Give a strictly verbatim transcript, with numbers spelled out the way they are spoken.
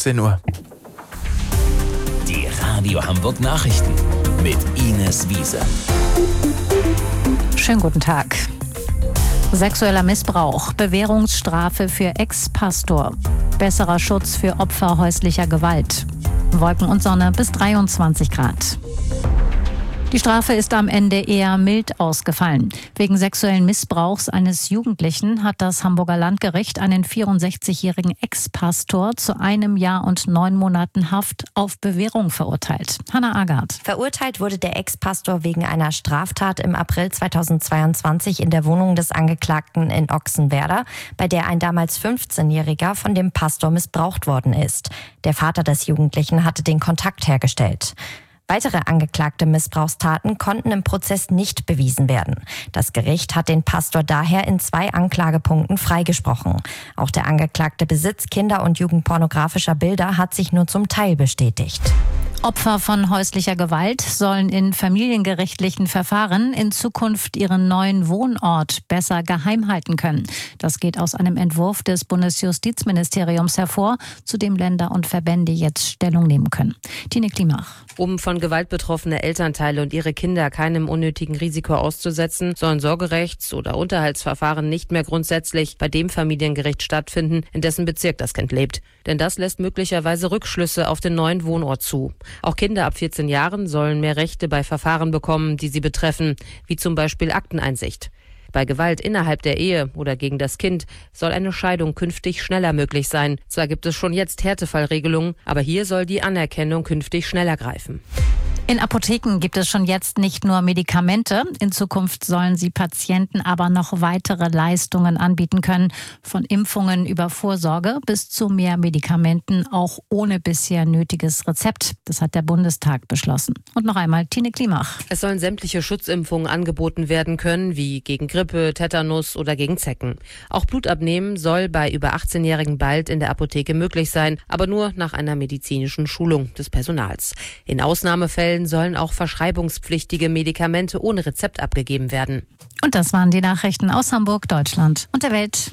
sechzehn Uhr. Die Radio Hamburg Nachrichten mit Ines Wiese. Schönen guten Tag. Sexueller Missbrauch, Bewährungsstrafe für Ex-Pastor, besserer Schutz für Opfer häuslicher Gewalt. Wolken und Sonne bis dreiundzwanzig Grad. Die Strafe ist am Ende eher mild ausgefallen. Wegen sexuellen Missbrauchs eines Jugendlichen hat das Hamburger Landgericht einen vierundsechzigjährigen Ex-Pastor zu einem Jahr und neun Monaten Haft auf Bewährung verurteilt. Hanna Agard. Verurteilt wurde der Ex-Pastor wegen einer Straftat im April zweitausendzweiundzwanzig in der Wohnung des Angeklagten in Ochsenwerder, bei der ein damals fünfzehnjähriger von dem Pastor missbraucht worden ist. Der Vater des Jugendlichen hatte den Kontakt hergestellt. Weitere angeklagte Missbrauchstaten konnten im Prozess nicht bewiesen werden. Das Gericht hat den Pastor daher in zwei Anklagepunkten freigesprochen. Auch der angeklagte Besitz kinder- und jugendpornografischer Bilder hat sich nur zum Teil bestätigt. Opfer von häuslicher Gewalt sollen in familiengerichtlichen Verfahren in Zukunft ihren neuen Wohnort besser geheim halten können. Das geht aus einem Entwurf des Bundesjustizministeriums hervor, zu dem Länder und Verbände jetzt Stellung nehmen können. Tine Klimach. Um von Gewalt betroffene Elternteile und ihre Kinder keinem unnötigen Risiko auszusetzen, sollen Sorgerechts- oder Unterhaltsverfahren nicht mehr grundsätzlich bei dem Familiengericht stattfinden, in dessen Bezirk das Kind lebt. Denn das lässt möglicherweise Rückschlüsse auf den neuen Wohnort zu. Auch Kinder ab vierzehn Jahren sollen mehr Rechte bei Verfahren bekommen, die sie betreffen, wie zum Beispiel Akteneinsicht. Bei Gewalt innerhalb der Ehe oder gegen das Kind soll eine Scheidung künftig schneller möglich sein. Zwar gibt es schon jetzt Härtefallregelungen, aber hier soll die Anerkennung künftig schneller greifen. In Apotheken gibt es schon jetzt nicht nur Medikamente. In Zukunft sollen sie Patienten aber noch weitere Leistungen anbieten können. Von Impfungen über Vorsorge bis zu mehr Medikamenten, auch ohne bisher nötiges Rezept. Das hat der Bundestag beschlossen. Und noch einmal Tine Klimach. Es sollen sämtliche Schutzimpfungen angeboten werden können, wie gegen Grippe, Tetanus oder gegen Zecken. Auch Blutabnehmen soll bei über achtzehnjährigen bald in der Apotheke möglich sein, aber nur nach einer medizinischen Schulung des Personals. In Ausnahmefällen sollen auch verschreibungspflichtige Medikamente ohne Rezept abgegeben werden. Und das waren die Nachrichten aus Hamburg, Deutschland und der Welt.